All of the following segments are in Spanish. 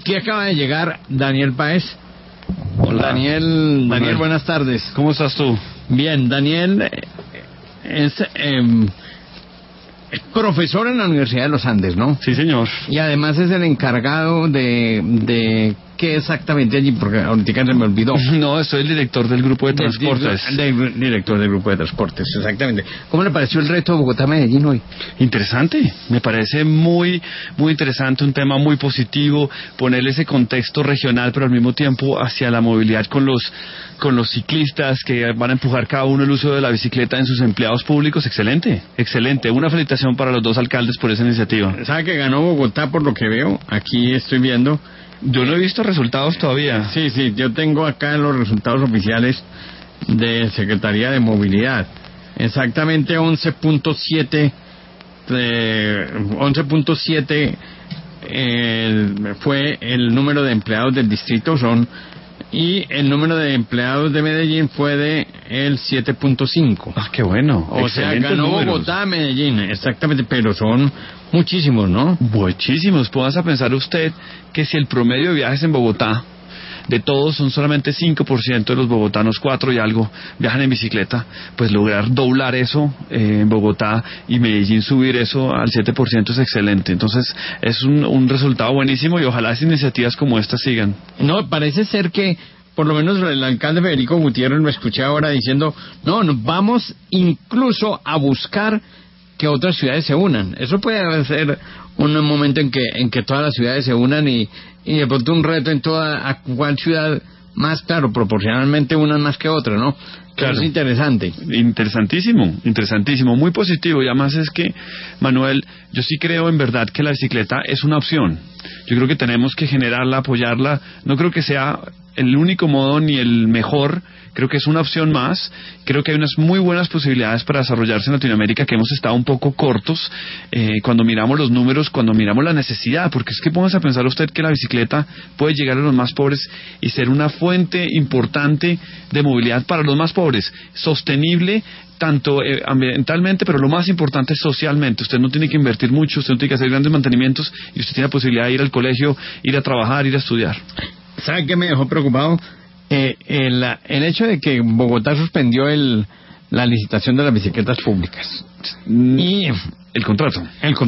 Aquí acaba de llegar Daniel Páez. Hola. Daniel, buenas tardes. ¿Cómo estás tú? Bien, Daniel es profesor en la Universidad de los Andes, ¿no? Sí, señor. Y además es el encargado de ¿qué exactamente allí? Porque ahorita se me olvidó. No, soy el director del grupo de transportes. Director del grupo de transportes, exactamente. ¿Cómo le pareció el reto de Bogotá-Medellín hoy? Interesante, me parece muy interesante, un tema muy positivo, ponerle ese contexto regional, pero al mismo tiempo hacia la movilidad con los ciclistas que van a empujar cada uno el uso de la bicicleta en sus empleados públicos. Excelente, excelente. Una felicitación para los dos alcaldes por esa iniciativa. ¿Sabe que ganó Bogotá por lo que veo? Aquí estoy viendo. Yo no he visto resultados todavía. Sí, yo tengo acá los resultados oficiales de Secretaría de Movilidad. Exactamente 11.7 fue el número de empleados del distrito, y el número de empleados de Medellín fue de el 7.5. Ah, qué bueno. O sea, ganó números. Bogotá, Medellín, exactamente, pero son muchísimos, ¿no? Muchísimos. Póngase a pensar usted que si el promedio de viajes en Bogotá de todos son solamente 5% de los bogotanos, 4 y algo, viajan en bicicleta, pues lograr doblar eso en Bogotá y Medellín subir eso al 7% es excelente. Entonces es un resultado buenísimo y ojalá esas iniciativas como estas sigan. No, parece ser que por lo menos el alcalde Federico Gutiérrez lo escuché ahora diciendo, no, nos vamos incluso a buscar que otras ciudades se unan. Eso puede ser un momento en que todas las ciudades se unan y de pronto un reto en a cuál ciudad más, claro, proporcionalmente unas más que otras, ¿no? Claro. Es interesante. Interesantísimo, muy positivo. Y además es que, Manuel, yo sí creo en verdad que la bicicleta es una opción. Yo creo que tenemos que generarla, apoyarla. No creo que sea el único modo ni el mejor. Creo que es una opción más. Creo que hay unas muy buenas posibilidades para desarrollarse en Latinoamérica, que hemos estado un poco cortos cuando miramos los números, cuando miramos la necesidad, porque es que póngase a pensar usted que la bicicleta puede llegar a los más pobres y ser una fuente importante de movilidad para los más pobres, sostenible tanto ambientalmente, pero lo más importante socialmente. Usted no tiene que invertir mucho, usted no tiene que hacer grandes mantenimientos y usted tiene la posibilidad de ir al colegio, ir a trabajar, ir a estudiar. ¿Sabe qué me dejó preocupado? El hecho de que Bogotá suspendió la licitación de las bicicletas públicas y el contrato.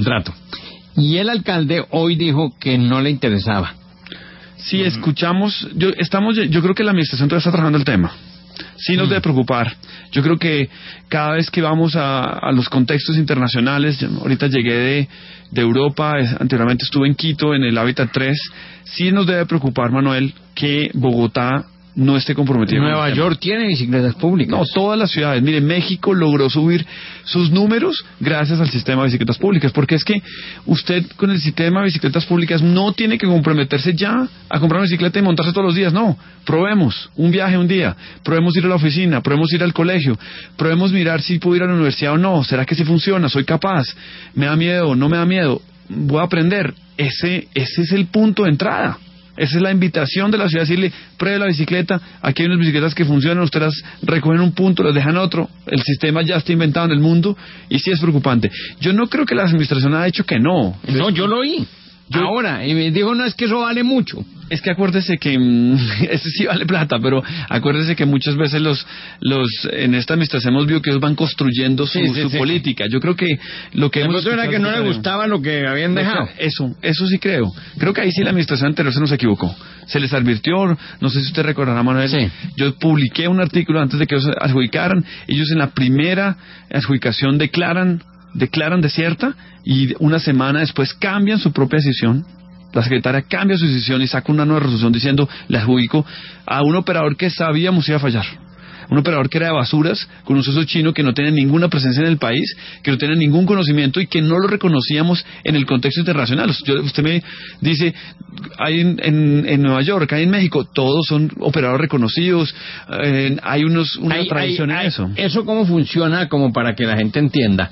Y el alcalde hoy dijo que no le interesaba. Sí, escuchamos, yo creo que la administración todavía está trabajando el tema. Sí nos debe preocupar. Yo creo que cada vez que vamos a los contextos internacionales, ahorita llegué de Europa, anteriormente estuve en Quito, en el Hábitat 3, sí nos debe preocupar, Manuel, que Bogotá no esté comprometido. Nueva York tiene bicicletas públicas. No, todas las ciudades. Mire, México logró subir sus números gracias al sistema de bicicletas públicas, porque es que usted con el sistema de bicicletas públicas no tiene que comprometerse ya a comprar una bicicleta y montarse todos los días, no. Probemos un viaje un día, probemos ir a la oficina, probemos ir al colegio, probemos mirar si puedo ir a la universidad o no, será que sí funciona, soy capaz, me da miedo, no me da miedo, voy a aprender. Ese es el punto de entrada. Esa es la invitación de la ciudad, decirle, pruebe la bicicleta, aquí hay unas bicicletas que funcionan, ustedes las recogen un punto, las dejan otro, el sistema ya está inventado en el mundo y sí es preocupante. Yo no creo que la administración haya dicho que no. No, yo lo oí. Ahora, y me dijo, no, es que eso vale mucho. Es que acuérdese que ese sí vale plata, pero acuérdese que muchas veces los en esta administración hemos visto que ellos van construyendo su política. Yo creo que lo que hemos era que no le gustaba lo que habían dejado. Eso sí creo. Creo que ahí sí la administración anterior se nos equivocó. Se les advirtió, no sé si usted recordará, Manuel. Sí. Yo publiqué un artículo antes de que ellos adjudicaran. Ellos en la primera adjudicación declaran desierta y una semana después cambian su propia decisión. La secretaria cambia su decisión y saca una nueva resolución diciendo, le adjudico a un operador que sabíamos iba a fallar. Un operador que era de basuras, con un socio chino que no tenía ninguna presencia en el país, que no tenía ningún conocimiento y que no lo reconocíamos en el contexto internacional. Usted me dice, hay en Nueva York, hay en México, todos son operadores reconocidos, hay una tradición en eso. ¿Eso cómo funciona? Como para que la gente entienda.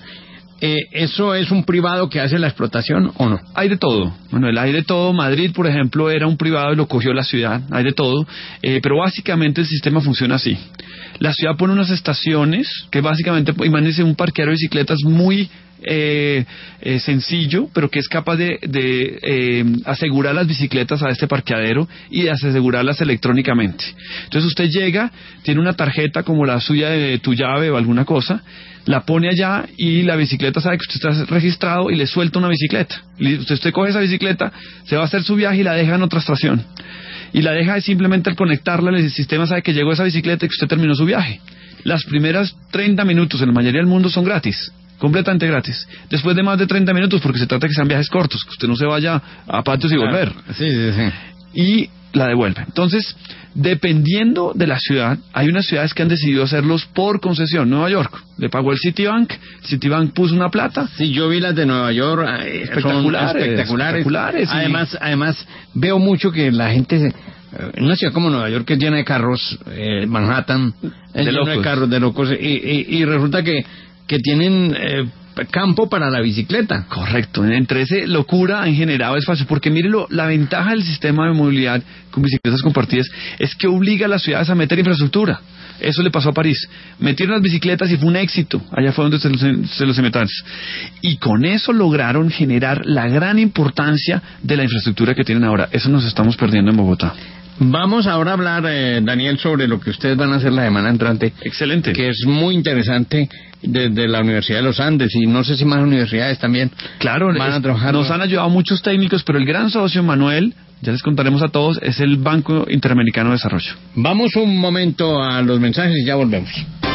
¿Eso es un privado que hace la explotación o no? Hay de todo, Manuel, hay de todo. Madrid, por ejemplo, era un privado y lo cogió la ciudad, hay de todo, pero básicamente el sistema funciona así. La ciudad pone unas estaciones que básicamente, imagínense un parqueadero de bicicletas muy sencillo, pero que es capaz de asegurar las bicicletas a este parqueadero y de asegurarlas electrónicamente. Entonces usted llega, tiene una tarjeta como la suya de tu llave o alguna cosa, la pone allá y la bicicleta sabe que usted está registrado y le suelta una bicicleta. Usted coge esa bicicleta, se va a hacer su viaje y la deja en otra estación. Y la deja simplemente al conectarla, el sistema sabe que llegó esa bicicleta y que usted terminó su viaje. Las primeras 30 minutos en la mayoría del mundo son gratis, completamente gratis. Después de más de 30 minutos, porque se trata de que sean viajes cortos, que usted no se vaya a patios y volver. Sí. Y la devuelve. Entonces, dependiendo de la ciudad, hay unas ciudades que han decidido hacerlos por concesión. Nueva York le pagó el Citibank puso una plata. Sí, yo vi las de Nueva York, espectaculares. Además, veo mucho que la gente, en una ciudad como Nueva York que es llena de carros, Manhattan, es lleno de carros, de locos, y resulta que tienen campo para la bicicleta. Correcto, entre esa locura han generado espacio, porque mire la ventaja del sistema de movilidad con bicicletas compartidas es que obliga a las ciudades a meter infraestructura. Eso le pasó a París, metieron las bicicletas y fue un éxito, allá fue donde se los inventaron, y con eso lograron generar la gran importancia de la infraestructura que tienen ahora. Eso nos estamos perdiendo en Bogotá. Vamos ahora a hablar, Daniel, sobre lo que ustedes van a hacer la semana entrante. Excelente. Que es muy interesante, desde la Universidad de los Andes, y no sé si más universidades también. Claro, van a trabajar. Nos han ayudado muchos técnicos, pero el gran socio, Manuel, ya les contaremos a todos, es el Banco Interamericano de Desarrollo. Vamos un momento a los mensajes y ya volvemos.